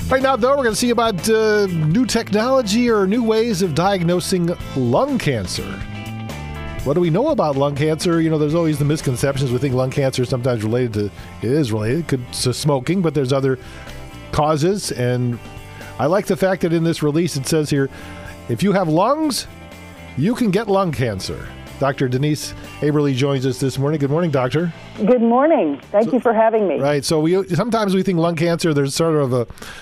Right now, though, we're going to see about new technology or new ways of diagnosing lung cancer. What do we know about lung cancer? You know, there's always the misconceptions. We think lung cancer is sometimes related to smoking, but there's other causes. And I like the fact that in this release it says here, if you have lungs, you can get lung cancer. Dr. Denise Aberle joins us this morning. Good morning, doctor. Good morning. Thank you for having me. Right. So sometimes we think lung cancer, there's sort of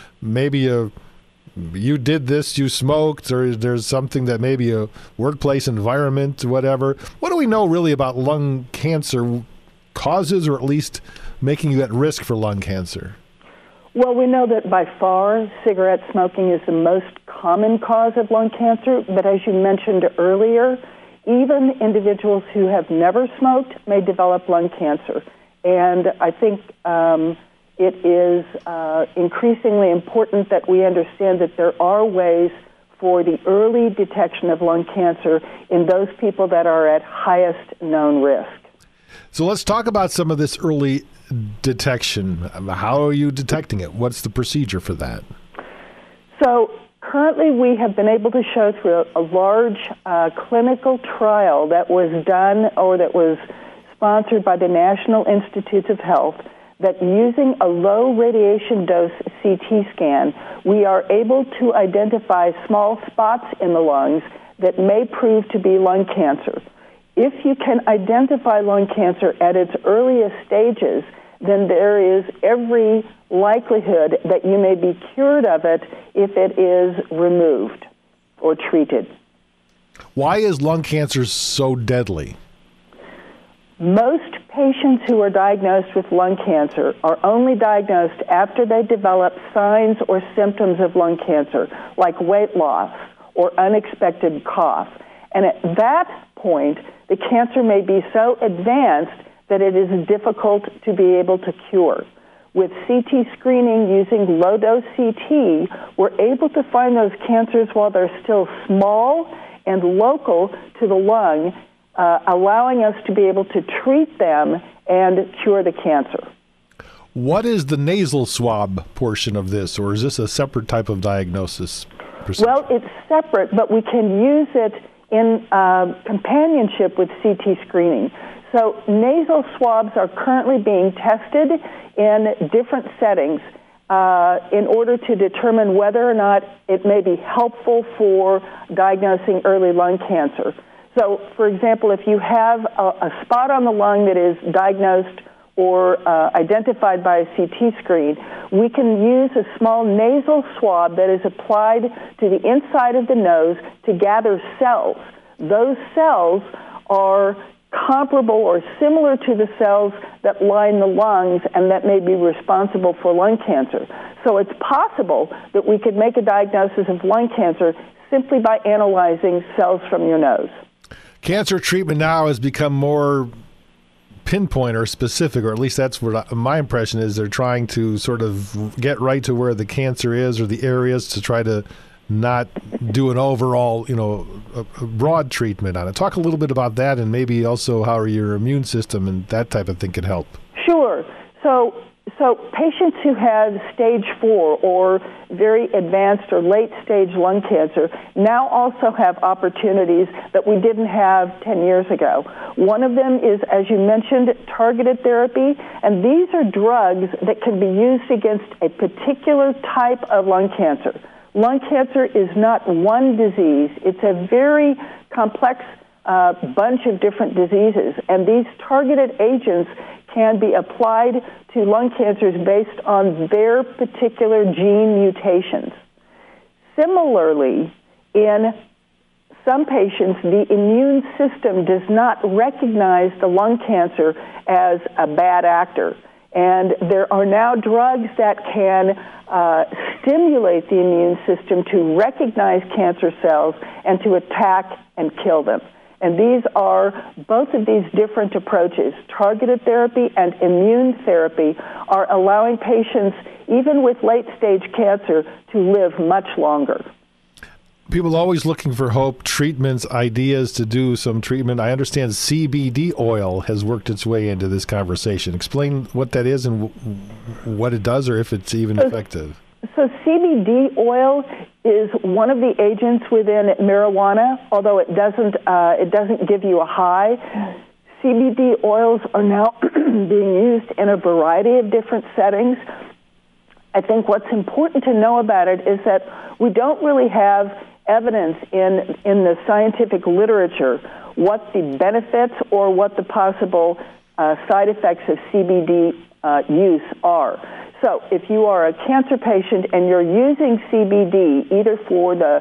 you did this, you smoked, or there's something that maybe a workplace environment, whatever. What do we know really about lung cancer causes, or at least making you at risk for lung cancer? Well, we know that by far cigarette smoking is the most common cause of lung cancer, but as you mentioned earlier, even individuals who have never smoked may develop lung cancer. And I think it is increasingly important that we understand that there are ways for the early detection of lung cancer in those people that are at highest known risk. So let's talk about some of this early detection. How are you detecting it? What's the procedure for that? So currently we have been able to show through a large clinical trial that was done or that was sponsored by the National Institutes of Health that using a low radiation dose CT scan, we are able to identify small spots in the lungs that may prove to be lung cancer. If you can identify lung cancer at its earliest stages, then there is every likelihood that you may be cured of it if it is removed or treated. Why is lung cancer so deadly? Most patients who are diagnosed with lung cancer are only diagnosed after they develop signs or symptoms of lung cancer, like weight loss or unexpected cough. And at that point, the cancer may be so advanced that it is difficult to be able to cure. With CT screening using low-dose CT, we're able to find those cancers while they're still small and local to the lung, allowing us to be able to treat them and cure the cancer. What is the nasal swab portion of this, or is this a separate type of diagnosis procedure? Well, it's separate, but we can use it in companionship with CT screening. So nasal swabs are currently being tested in different settings in order to determine whether or not it may be helpful for diagnosing early lung cancer. So, for example, if you have a spot on the lung that is diagnosed or identified by a CT screen, we can use a small nasal swab that is applied to the inside of the nose to gather cells. Those cells are comparable or similar to the cells that line the lungs and that may be responsible for lung cancer. So it's possible that we could make a diagnosis of lung cancer simply by analyzing cells from your nose. Cancer treatment now has become more pinpoint or specific, or at least that's what my impression is. They're trying to sort of get right to where the cancer is or the areas to try to not do an overall, a broad treatment on it. Talk a little bit about that, and maybe also how your immune system and that type of thing can help. Sure. So patients who have stage 4 or very advanced or late stage lung cancer now also have opportunities that we didn't have 10 years ago. One of them is, as you mentioned, targeted therapy, and these are drugs that can be used against a particular type of lung cancer. Lung cancer is not one disease. It's a very complex bunch of different diseases, and these targeted agents can be applied to lung cancers based on their particular gene mutations. Similarly, in some patients, the immune system does not recognize the lung cancer as a bad actor. And there are now drugs that can stimulate the immune system to recognize cancer cells and to attack and kill them. And these are, both of these different approaches, targeted therapy and immune therapy, are allowing patients, even with late-stage cancer, to live much longer. People are always looking for hope, treatments, ideas to do some treatment. I understand CBD oil has worked its way into this conversation. Explain what that is and what it does, or if it's even effective. So CBD oil is one of the agents within marijuana, although it doesn't give you a high. CBD oils are now being used in a variety of different settings. I think what's important to know about it is that we don't really have evidence in the scientific literature what the benefits or what the possible side effects of CBD use are. So if you are a cancer patient and you're using CBD either for the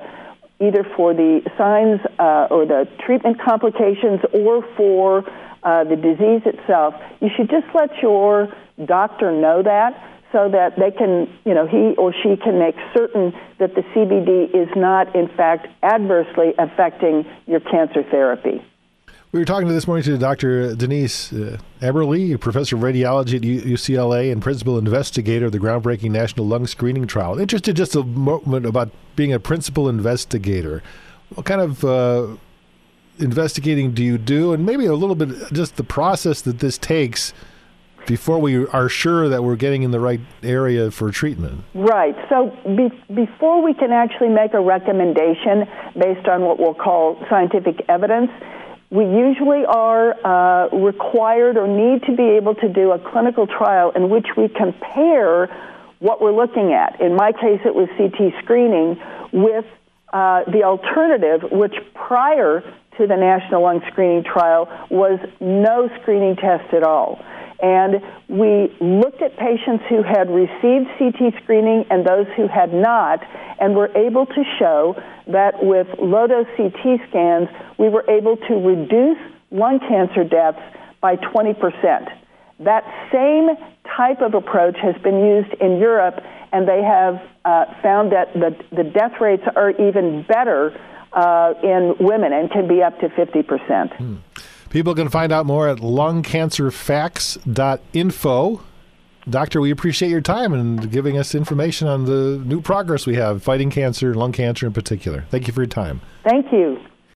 signs or the treatment complications or for the disease itself, you should just let your doctor know that so that they can, he or she can make certain that the CBD is not, in fact, adversely affecting your cancer therapy. We were talking this morning to Dr. Denise Eberle, professor of radiology at UCLA and principal investigator of the groundbreaking National Lung Screening Trial. Interested just a moment about being a principal investigator. What kind of investigating do you do? And maybe a little bit just the process that this takes before we are sure that we're getting in the right area for treatment. Right. So before we can actually make a recommendation based on what we'll call scientific evidence, we usually are required or need to be able to do a clinical trial in which we compare what we're looking at. In my case, it was CT screening with the alternative, which prior to the National Lung Screening Trial was no screening test at all. And we looked at patients who had received CT screening and those who had not, and were able to show that with low-dose CT scans, we were able to reduce lung cancer deaths by 20%. That same type of approach has been used in Europe, and they have found that the death rates are even better in women and can be up to 50%. People can find out more at lungcancerfacts.info. Doctor, we appreciate your time and giving us information on the new progress we have fighting cancer, lung cancer in particular. Thank you for your time. Thank you.